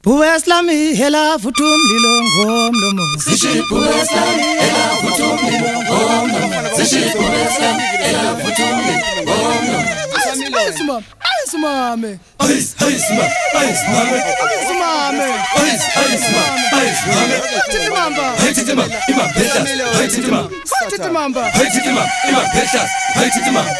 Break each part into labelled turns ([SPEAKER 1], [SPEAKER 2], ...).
[SPEAKER 1] Uweslami hela vuthu umlilo ngomlomo.
[SPEAKER 2] Sishiphu Uweslami hela vuthu umlilo ngomlomo. Sishiphu Uweslami hela vuthu umlilo ngomlomo.
[SPEAKER 1] Ayismame.
[SPEAKER 2] Ayismame.
[SPEAKER 1] Ayismame.
[SPEAKER 2] Ayismame.
[SPEAKER 1] Titimamba.
[SPEAKER 2] Titimamba. Ima precious. Titimamba.
[SPEAKER 1] Titimamba.
[SPEAKER 2] Titimamba. Ima precious. Titimamba.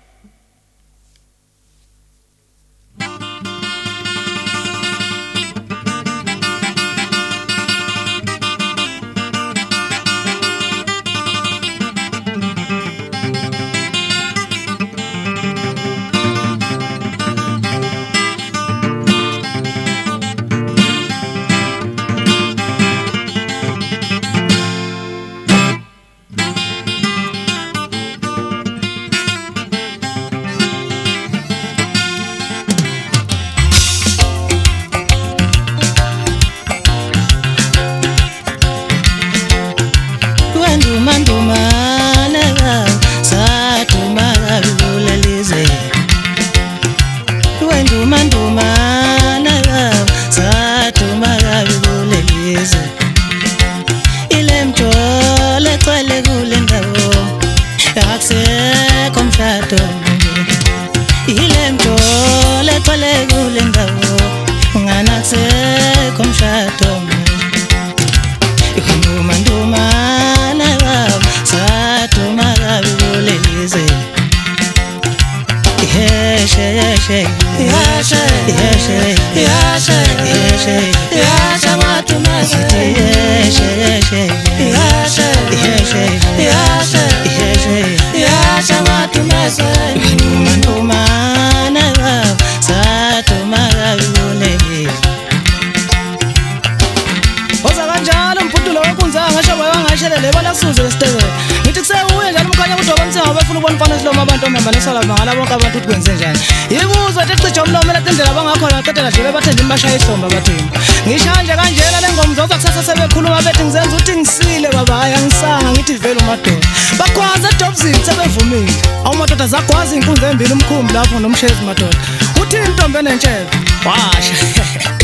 [SPEAKER 1] Ngishanje kanjena lengoma zokusathasa sebekhuluma bethi ngizenza uthi ngisile baba ayangisanga ngithi vele umadoda bakwazi edobzini sebevumile awumadoda zakwazi inkunzi embili umkhumbi lapho nomshezi madoda uthi intombi enentshebe washa